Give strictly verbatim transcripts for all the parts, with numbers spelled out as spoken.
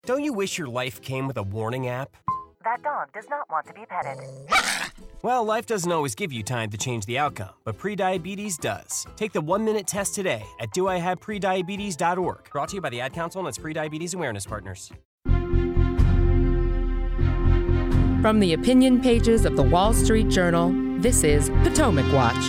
Don't you wish your life came with a warning app? That dog does not want to be petted. Well, life doesn't always give you time to change the outcome, but prediabetes does. Take the one-minute test today at do I have prediabetes dot org. Brought to you by the Ad Council and its Prediabetes Awareness Partners. From the opinion pages of the Wall Street Journal, this is Potomac Watch.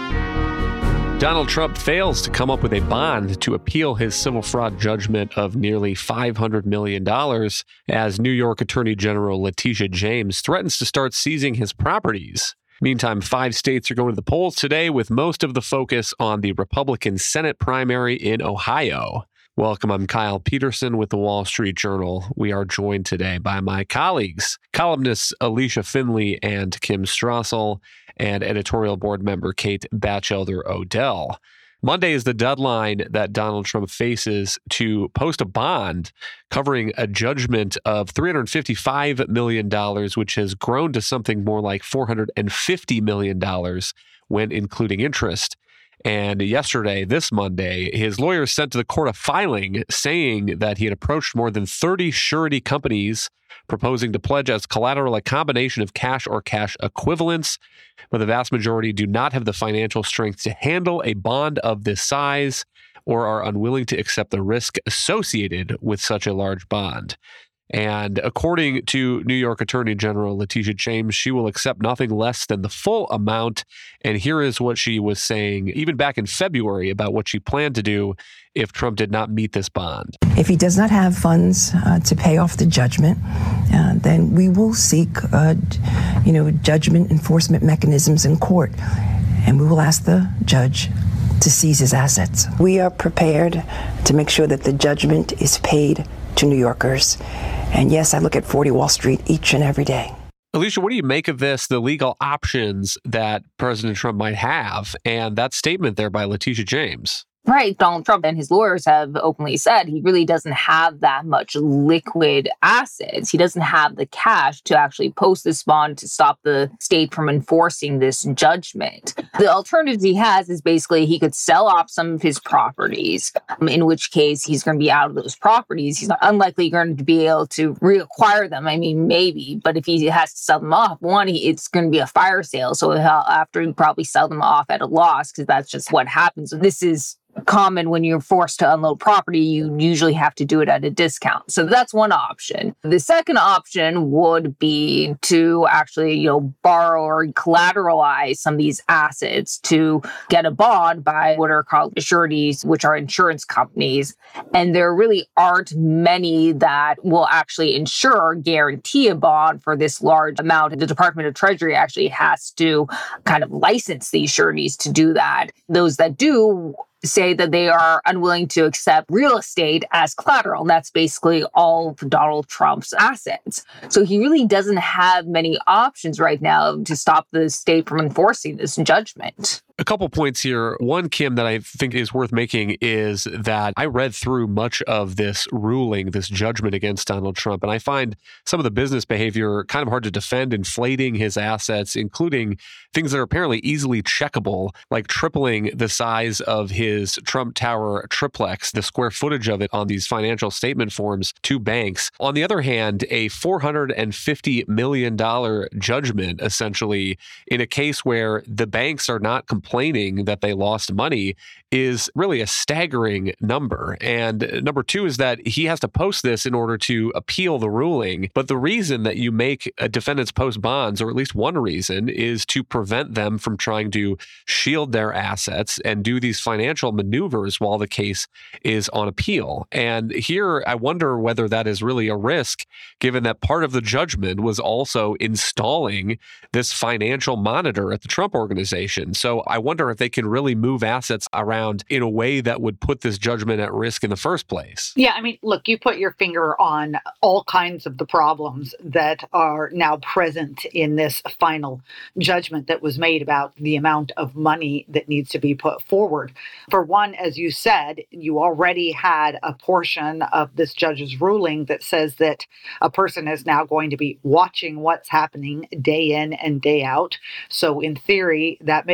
Donald Trump fails to come up with a bond to appeal his civil fraud judgment of nearly five hundred million dollars as New York Attorney General Letitia James threatens to start seizing his properties. Meantime, five states are going to the polls today, with most of the focus on the Republican Senate primary in Ohio. Welcome, I'm Kyle Peterson with the Wall Street Journal. We are joined today by my colleagues, columnists Alicia Finley and Kim Strassel, and editorial board member Kate Batchelder Odell. Monday is the deadline that Donald Trump faces to post a bond covering a judgment of three hundred fifty-five million dollars, which has grown to something more like four hundred fifty million dollars when including interest. And yesterday, this Monday, his lawyers sent to the court a filing saying that he had approached more than thirty surety companies proposing to pledge as collateral a combination of cash or cash equivalents, but the vast majority do not have the financial strength to handle a bond of this size or are unwilling to accept the risk associated with such a large bond. And according to New York Attorney General Letitia James, she will accept nothing less than the full amount. And here is what she was saying, even back in February, about what she planned to do if Trump did not meet this bond. If he does not have funds uh, to pay off the judgment, uh, then we will seek, uh, you know, judgment enforcement mechanisms in court. And we will ask the judge to seize his assets. We are prepared to make sure that the judgment is paid to New Yorkers. And yes, I look at forty Wall Street each and every day. Alicia, what do you make of this, the legal options that President Trump might have, and that statement there by Letitia James? Right. Donald Trump and his lawyers have openly said he really doesn't have that much liquid assets. He doesn't have the cash to actually post this bond to stop the state from enforcing this judgment. The alternative he has is basically he could sell off some of his properties, in which case he's going to be out of those properties. He's not unlikely going to be able to reacquire them. I mean, maybe, but if he has to sell them off, one, he, it's going to be a fire sale. So he'll have to probably sell them off at a loss because that's just what happens. This is common when you're forced to unload property. You usually have to do it at a discount. So that's one option. The second option would be to actually, you know, borrow or collateralize some of these assets to get a bond by what are called sureties, which are insurance companies. And there really aren't many that will actually insure or guarantee a bond for this large amount. The Department of Treasury actually has to kind of license these sureties to do that. Those that do say that they are unwilling to accept real estate as collateral. And that's basically all of Donald Trump's assets. So he really doesn't have many options right now to stop the state from enforcing this judgment. A couple points here. One, Kim, that I think is worth making is that I read through much of this ruling, this judgment against Donald Trump, and I find some of the business behavior kind of hard to defend, inflating his assets, including things that are apparently easily checkable, like tripling the size of his Trump Tower triplex, the square footage of it on these financial statement forms to banks. On the other hand, a four hundred fifty million dollars judgment, essentially, in a case where the banks are not complaining that they lost money, is really a staggering number. And number two is that he has to post this in order to appeal the ruling. But the reason that you make a defendants post bonds, or at least one reason, is to prevent them from trying to shield their assets and do these financial maneuvers while the case is on appeal. And here, I wonder whether that is really a risk, given that part of the judgment was also installing this financial monitor at the Trump Organization. So I wonder if they can really move assets around in a way that would put this judgment at risk in the first place. Yeah, I mean, look, you put your finger on all kinds of the problems that are now present in this final judgment that was made about the amount of money that needs to be put forward. For one, as you said, you already had a portion of this judge's ruling that says that a person is now going to be watching what's happening day in and day out. So in theory, that mitigates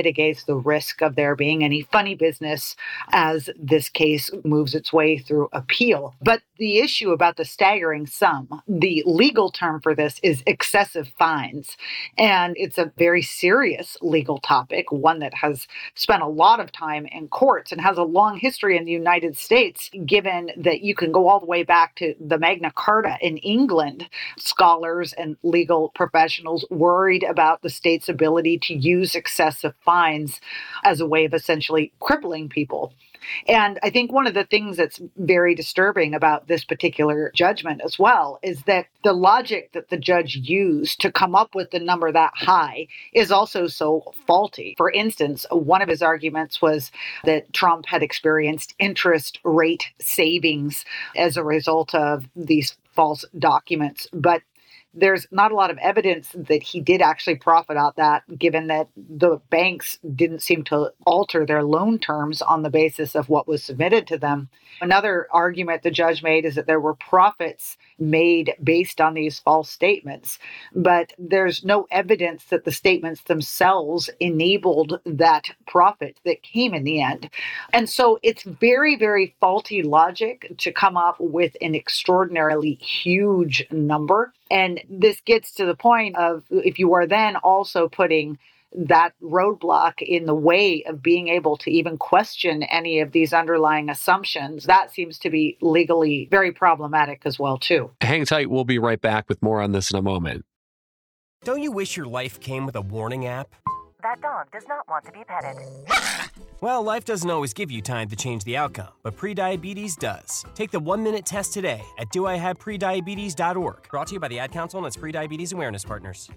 the risk of there being any funny business as this case moves its way through appeal. But the issue about the staggering sum, the legal term for this is excessive fines. And it's a very serious legal topic, one that has spent a lot of time in courts and has a long history in the United States, given that you can go all the way back to the Magna Carta in England. Scholars and legal professionals worried about the state's ability to use excessive fines as a way of essentially crippling people. And I think one of the things that's very disturbing about this particular judgment as well is that the logic that the judge used to come up with the number that high is also so faulty. For instance, one of his arguments was that Trump had experienced interest rate savings as a result of these false documents. But there's not a lot of evidence that he did actually profit out that, given that the banks didn't seem to alter their loan terms on the basis of what was submitted to them. Another argument the judge made is that there were profits made based on these false statements, but there's no evidence that the statements themselves enabled that profit that came in the end. And so it's very, very faulty logic to come up with an extraordinarily huge number. And this gets to the point of, if you are then also putting that roadblock in the way of being able to even question any of these underlying assumptions, that seems to be legally very problematic as well, too. Hang tight. We'll be right back with more on this in a moment. Don't you wish your life came with a warning app? That dog does not want to be petted. Well, life doesn't always give you time to change the outcome, but prediabetes does. Take the one-minute test today at do I have prediabetes dot org. Brought to you by the Ad Council and its Prediabetes Awareness Partners.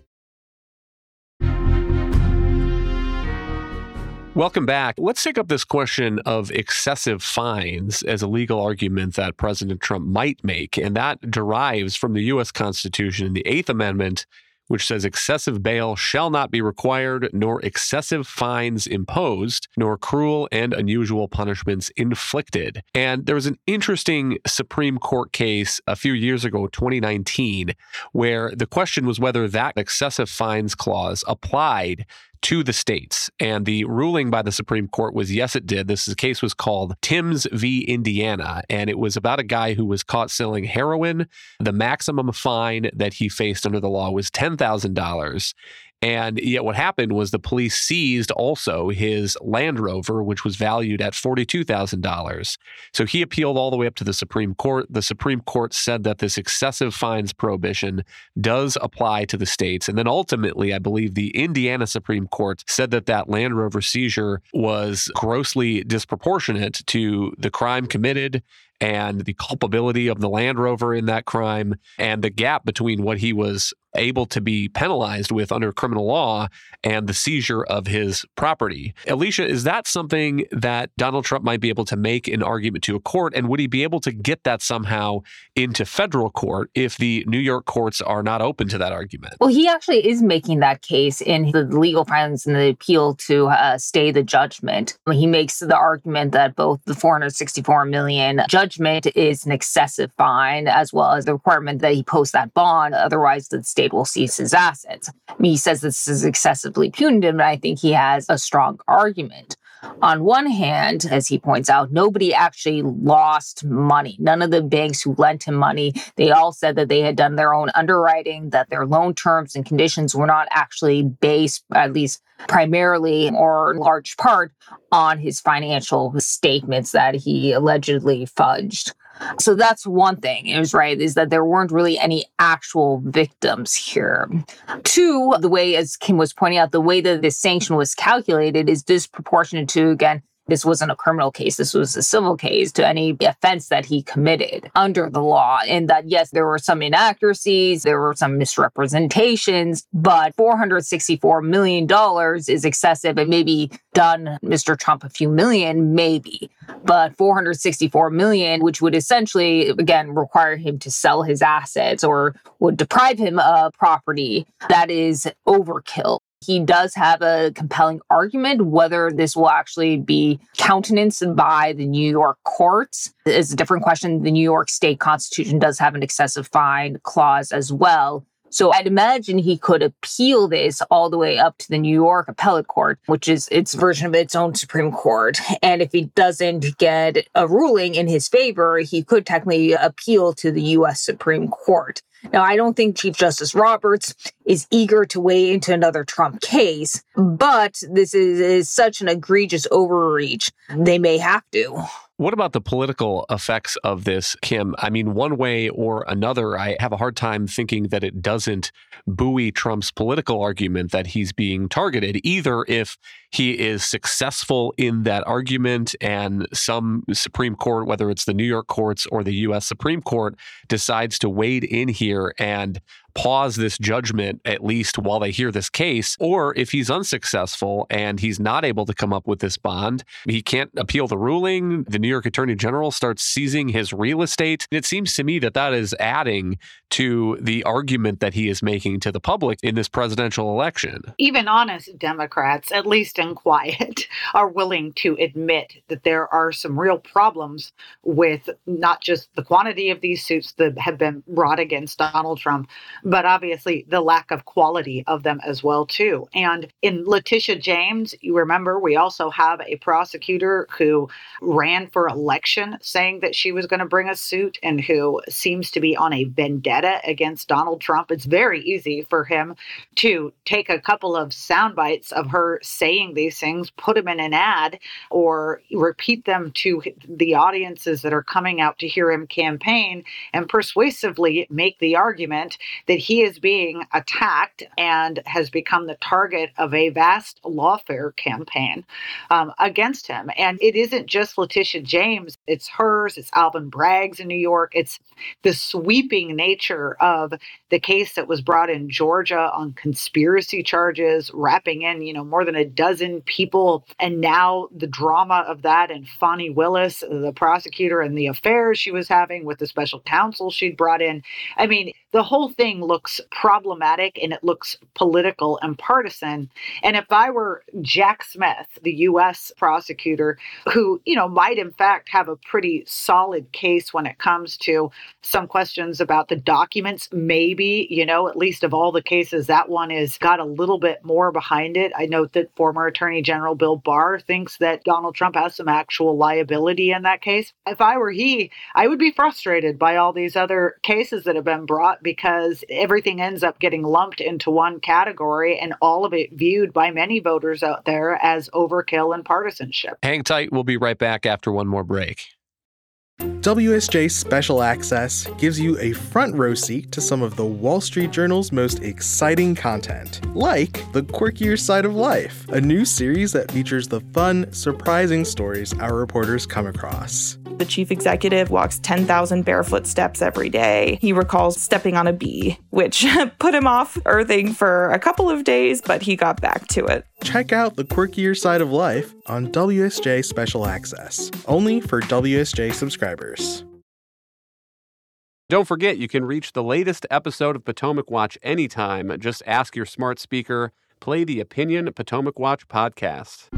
Welcome back. Let's take up this question of excessive fines as a legal argument that President Trump might make, and that derives from the U S Constitution in the Eighth Amendment, which says excessive bail shall not be required, nor excessive fines imposed, nor cruel and unusual punishments inflicted. And there was an interesting Supreme Court case a few years ago, twenty nineteen, where the question was whether that excessive fines clause applied to the states. And the ruling by the Supreme Court was yes, it did. This case was called Timms v. Indiana, and it was about a guy who was caught selling heroin. The maximum fine that he faced under the law was ten thousand dollars. And yet what happened was the police seized also his Land Rover, which was valued at forty-two thousand dollars. So he appealed all the way up to the Supreme Court. The Supreme Court said that this excessive fines prohibition does apply to the states. And then ultimately, I believe the Indiana Supreme Court said that that Land Rover seizure was grossly disproportionate to the crime committed and the culpability of the Land Rover in that crime, and the gap between what he was able to be penalized with under criminal law and the seizure of his property. Alicia, is that something that Donald Trump might be able to make an argument to a court? And would he be able to get that somehow into federal court if the New York courts are not open to that argument? Well, he actually is making that case in the legal filings and the appeal to uh, stay the judgment. He makes the argument that both the four hundred sixty-four million dollars judgment is an excessive fine, as well as the requirement that he post that bond. Otherwise, the state will seize his assets. I mean, he says this is excessively punitive, and I think he has a strong argument. On one hand, as he points out, nobody actually lost money. None of the banks who lent him money, they all said that they had done their own underwriting, that their loan terms and conditions were not actually based, at least primarily or in large part, on his financial statements that he allegedly fudged. So that's one thing, is right, is that there weren't really any actual victims here. Two, the way, as Kim was pointing out, the way that this sanction was calculated is disproportionate to, again, this wasn't a criminal case. This was a civil case to any offense that he committed under the law. And that, yes, there were some inaccuracies, there were some misrepresentations, but four hundred sixty-four million dollars is excessive. It maybe done Mister Trump a few million, maybe. But four hundred sixty-four million dollars, which would essentially, again, require him to sell his assets or would deprive him of property, that is overkill. He does have a compelling argument. Whether this will actually be countenanced by the New York courts is a different question. The New York state constitution does have an excessive fine clause as well. So I'd imagine he could appeal this all the way up to the New York Appellate Court, which is its version of its own Supreme Court. And if he doesn't get a ruling in his favor, he could technically appeal to the U S Supreme Court. Now, I don't think Chief Justice Roberts is eager to weigh into another Trump case, but this is, is such an egregious overreach, they may have to. What about the political effects of this, Kim? I mean, one way or another, I have a hard time thinking that it doesn't buoy Trump's political argument that he's being targeted, either if he is successful in that argument and some Supreme Court, whether it's the New York courts or the U S Supreme Court, decides to wade in here and pause this judgment, at least while they hear this case, or if he's unsuccessful and he's not able to come up with this bond, he can't appeal the ruling. The New York Attorney General starts seizing his real estate. It seems to me that that is adding to the argument that he is making to the public in this presidential election. Even honest Democrats, at least in quiet, are willing to admit that there are some real problems with not just the quantity of these suits that have been brought against Donald Trump, but obviously the lack of quality of them as well, too. And in Letitia James, you remember, we also have a prosecutor who ran for election saying that she was going to bring a suit and who seems to be on a vendetta against Donald Trump. It's very easy for him to take a couple of sound bites of her saying these things, put them in an ad, or repeat them to the audiences that are coming out to hear him campaign and persuasively make the argument that he is being attacked and has become the target of a vast lawfare campaign um, against him. And it isn't just Letitia James, it's hers, it's Alvin Bragg's in New York. It's the sweeping nature of the case that was brought in Georgia on conspiracy charges, wrapping in, you know, more than a dozen people. And now the drama of that and Fani Willis, the prosecutor, and the affairs she was having with the special counsel she'd brought in. I mean, the whole thing looks problematic and it looks political and partisan. And if I were Jack Smith, the U S prosecutor, who, you know, might in fact have a pretty solid case when it comes to some questions about the documents, maybe, you know, at least of all the cases, that one has got a little bit more behind it. I note that former Attorney General Bill Barr thinks that Donald Trump has some actual liability in that case. If I were he, I would be frustrated by all these other cases that have been brought, because everything ends up getting lumped into one category and all of it viewed by many voters out there as overkill and partisanship. Hang tight. We'll be right back after one more break. W S J Special Access gives you a front row seat to some of the Wall Street Journal's most exciting content, like The Quirkier Side of Life, a new series that features the fun, surprising stories our reporters come across. The chief executive walks ten thousand barefoot steps every day. He recalls stepping on a bee, which put him off earthing for a couple of days, but he got back to it. Check out The Quirkier Side of Life on W S J Special Access, only for W S J subscribers. Don't forget, you can reach the latest episode of Potomac Watch anytime. Just ask your smart speaker, play the Opinion Potomac Watch podcast.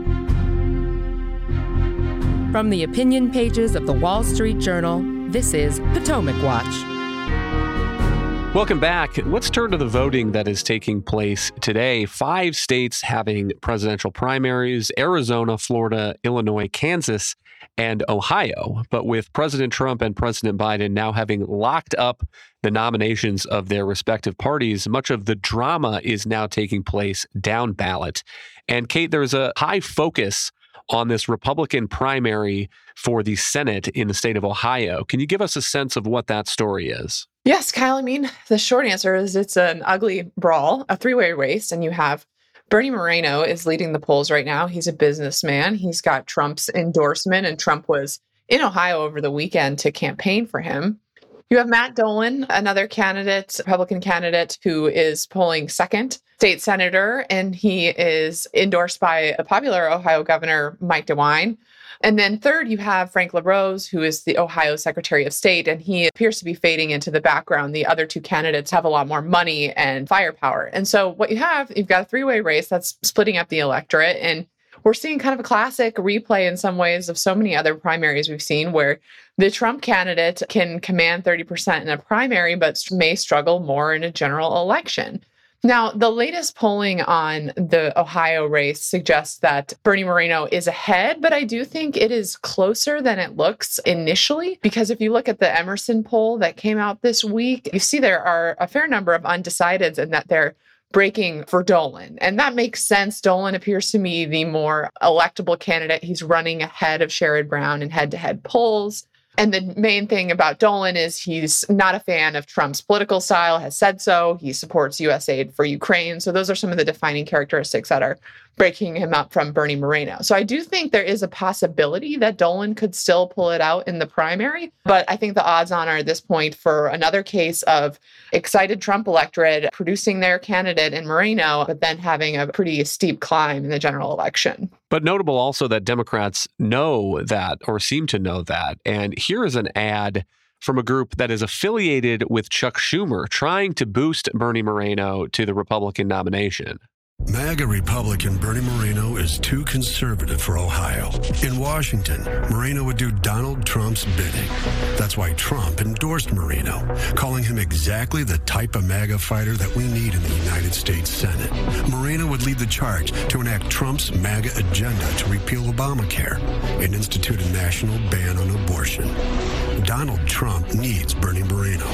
From the opinion pages of the Wall Street Journal, this is Potomac Watch. Welcome back. Let's turn to the voting that is taking place today. Five states having presidential primaries: Arizona, Florida, Illinois, Kansas, and Ohio. But with President Trump and President Biden now having locked up the nominations of their respective parties, much of the drama is now taking place down ballot. And Kate, there's a high focus on this Republican primary for the Senate in the state of Ohio. Can you give us a sense of what that story is? Yes, Kyle. I mean, the short answer is it's an ugly brawl, a three-way race, and you have Bernie Moreno is leading the polls right now. He's a businessman. He's got Trump's endorsement, and Trump was in Ohio over the weekend to campaign for him. You have Matt Dolan, another candidate, Republican candidate, who is polling second, state senator, and he is endorsed by a popular Ohio governor, Mike DeWine. And then third, you have Frank LaRose, who is the Ohio Secretary of State, and he appears to be fading into the background. The other two candidates have a lot more money and firepower. And so what you have, you've got a three-way race that's splitting up the electorate. And we're seeing kind of a classic replay in some ways of so many other primaries we've seen where the Trump candidate can command thirty percent in a primary, but may struggle more in a general election. Now, the latest polling on the Ohio race suggests that Bernie Moreno is ahead, but I do think it is closer than it looks initially, because if you look at the Emerson poll that came out this week, you see there are a fair number of undecideds and that they're breaking for Dolan. And that makes sense. Dolan appears to me the more electable candidate. He's running ahead of Sherrod Brown in head-to-head polls. And the main thing about Dolan is he's not a fan of Trump's political style, has said so. He supports U S aid for Ukraine. So those are some of the defining characteristics that are breaking him up from Bernie Moreno. So I do think there is a possibility that Dolan could still pull it out in the primary. But I think the odds on are at this point for another case of excited Trump electorate producing their candidate in Moreno, but then having a pretty steep climb in the general election. But notable also that Democrats know that or seem to know that. And here is an ad from a group that is affiliated with Chuck Schumer trying to boost Bernie Moreno to the Republican nomination. MAGA Republican Bernie Moreno is too conservative for Ohio. In Washington, Moreno would do Donald Trump's bidding. That's why Trump endorsed Moreno, calling him exactly the type of MAGA fighter that we need in the United States Senate. Moreno would lead the charge to enact Trump's MAGA agenda to repeal Obamacare and institute a national ban on abortion. Donald Trump needs Bernie Moreno.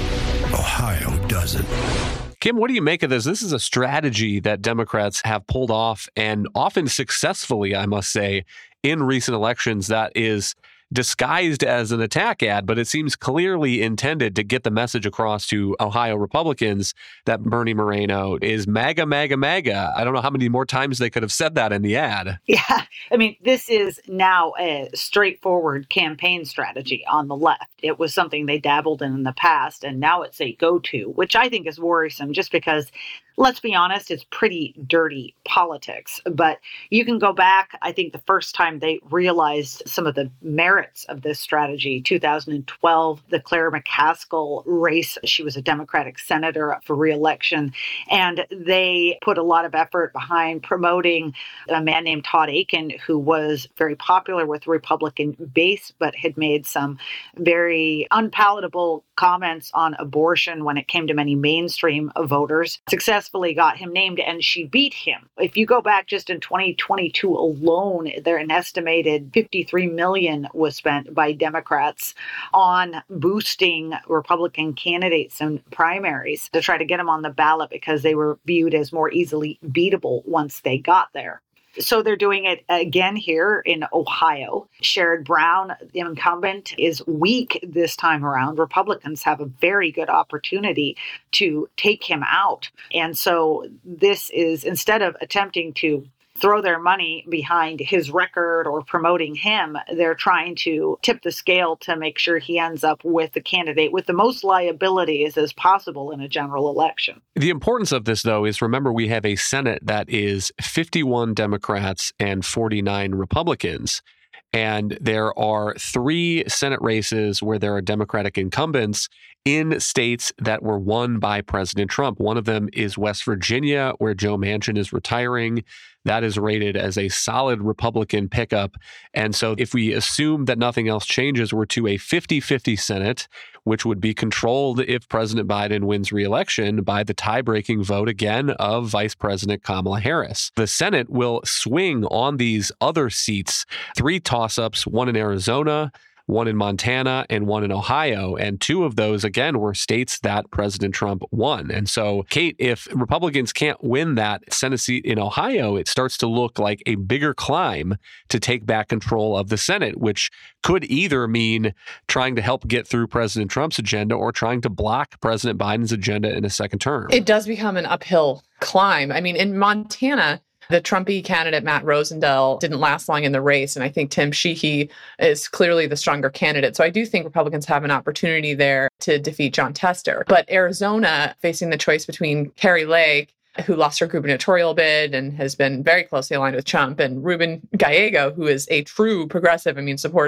Ohio doesn't. Kim, what do you make of this? This is a strategy that Democrats have pulled off, and often successfully, I must say, in recent elections that is disguised as an attack ad, but it seems clearly intended to get the message across to Ohio Republicans that Bernie Moreno is MAGA, MAGA, MAGA. I don't know how many more times they could have said that in the ad. Yeah, I mean, this is now a straightforward campaign strategy on the left. It was something they dabbled in in the past, and now it's a go-to, which I think is worrisome just because, let's be honest, it's pretty dirty politics. But you can go back, I think the first time they realized some of the merits of this strategy, two thousand twelve, the Claire McCaskill race. She was a Democratic senator up for re-election. And they put a lot of effort behind promoting a man named Todd Akin, who was very popular with the Republican base, but had made some very unpalatable comments on abortion when it came to many mainstream voters. Successfully got him named, and she beat him. If you go back just in twenty twenty-two alone, there an estimated fifty-three million dollars was spent by Democrats on boosting Republican candidates in primaries to try to get them on the ballot because they were viewed as more easily beatable once they got there. So they're doing it again here in Ohio. Sherrod Brown, the incumbent, is weak this time around. Republicans have a very good opportunity to take him out. And so this is, instead of attempting to throw their money behind his record or promoting him, they're trying to tip the scale to make sure he ends up with the candidate with the most liabilities as possible in a general election. The importance of this, though, is remember we have a Senate that is fifty-one Democrats and forty-nine Republicans. And there are three Senate races where there are Democratic incumbents in states that were won by President Trump. One of them is West Virginia, where Joe Manchin is retiring. That is rated as a solid Republican pickup. And so if we assume that nothing else changes, we're to a fifty-fifty Senate, which would be controlled if President Biden wins re-election by the tie-breaking vote again of Vice President Kamala Harris. The Senate will swing on these other seats, three toss-ups, one in Arizona, one in Montana, and one in Ohio. And two of those, again, were states that President Trump won. And so, Kate, if Republicans can't win that Senate seat in Ohio, it starts to look like a bigger climb to take back control of the Senate, which could either mean trying to help get through President Trump's agenda or trying to block President Biden's agenda in a second term. It does become an uphill climb. I mean, in Montana, the Trumpy candidate, Matt Rosendale, didn't last long in the race. And I think Tim Sheehy is clearly the stronger candidate. So I do think Republicans have an opportunity there to defeat Jon Tester. But Arizona, facing the choice between Kari Lake, who lost her gubernatorial bid and has been very closely aligned with Trump, and Ruben Gallego, who is a true progressive, I mean, supports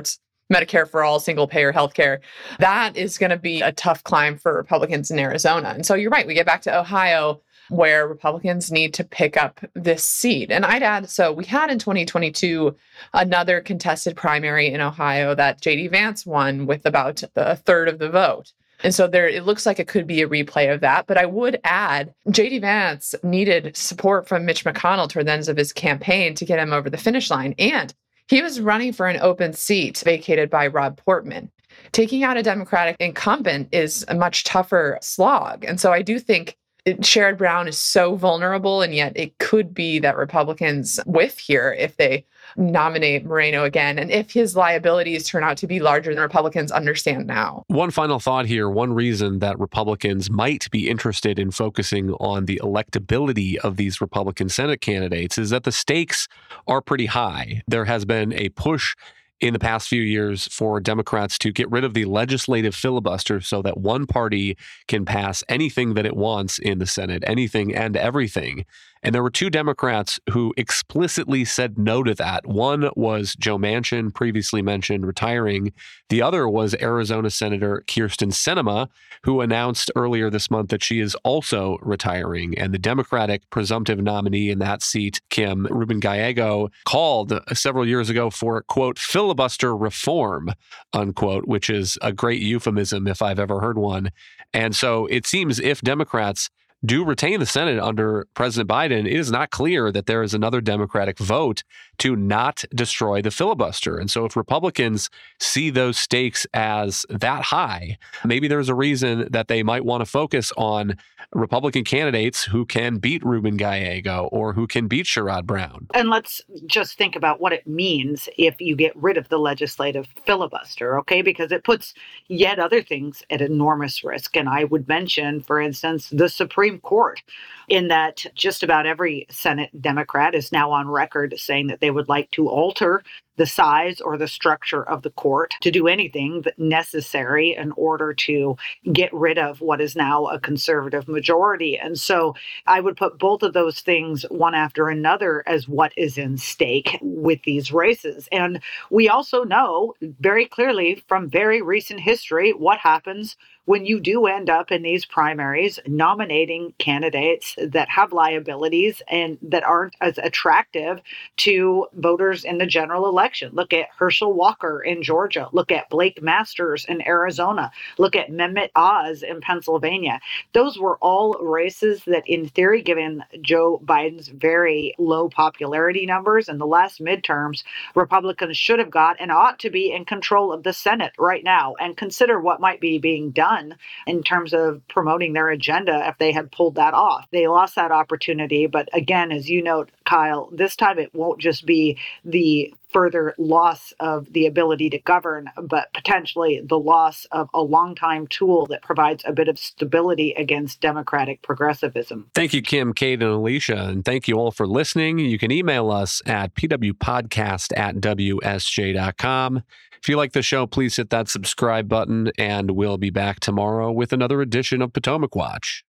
Medicare for all, single payer healthcare. That is going to be a tough climb for Republicans in Arizona. And so you're right. We get back to Ohio, where Republicans need to pick up this seat. And I'd add, so we had in twenty twenty-two another contested primary in Ohio that J D Vance won with about a third of the vote. And so there, it looks like it could be a replay of that. But I would add, J D Vance needed support from Mitch McConnell toward the end of his campaign to get him over the finish line. And he was running for an open seat vacated by Rob Portman. Taking out a Democratic incumbent is a much tougher slog. And so I do think Sherrod Brown is so vulnerable, and yet it could be that Republicans whiff here if they nominate Moreno again, and if his liabilities turn out to be larger than Republicans understand now. One final thought here. One reason that Republicans might be interested in focusing on the electability of these Republican Senate candidates is that the stakes are pretty high. There has been a push in the past few years for Democrats to get rid of the legislative filibuster so that one party can pass anything that it wants in the Senate, anything and everything. And there were two Democrats who explicitly said no to that. One was Joe Manchin, previously mentioned, retiring. The other was Arizona Senator Kyrsten Sinema, who announced earlier this month that she is also retiring. And the Democratic presumptive nominee in that seat, Kim Ruben Gallego, called several years ago for, quote, filibuster reform, unquote, which is a great euphemism if I've ever heard one. And so it seems if Democrats do retain the Senate under President Biden, it is not clear that there is another Democratic vote to not destroy the filibuster. And so if Republicans see those stakes as that high, maybe there's a reason that they might want to focus on Republican candidates who can beat Ruben Gallego or who can beat Sherrod Brown. And let's just think about what it means if you get rid of the legislative filibuster, okay? Because it puts yet other things at enormous risk. And I would mention, for instance, the Supreme Court, in that just about every Senate Democrat is now on record saying that they would like to alter the size or the structure of the court to do anything necessary in order to get rid of what is now a conservative majority. And so I would put both of those things one after another as what is in stake with these races. And we also know very clearly from very recent history what happens when you do end up in these primaries nominating candidates that have liabilities and that aren't as attractive to voters in the general election. Look at Herschel Walker in Georgia. Look at Blake Masters in Arizona. Look at Mehmet Oz in Pennsylvania. Those were all races that, in theory, given Joe Biden's very low popularity numbers in the last midterms, Republicans should have got and ought to be in control of the Senate right now and consider what might be being done in terms of promoting their agenda if they had pulled that off. They lost that opportunity. But again, as you note, Kyle, this time it won't just be the further loss of the ability to govern, but potentially the loss of a longtime tool that provides a bit of stability against Democratic progressivism. Thank you, Kim, Kate, and Alicia. And thank you all for listening. You can email us at p w podcast at w s j dot com. If you like the show, please hit that subscribe button, and we'll be back tomorrow with another edition of Potomac Watch.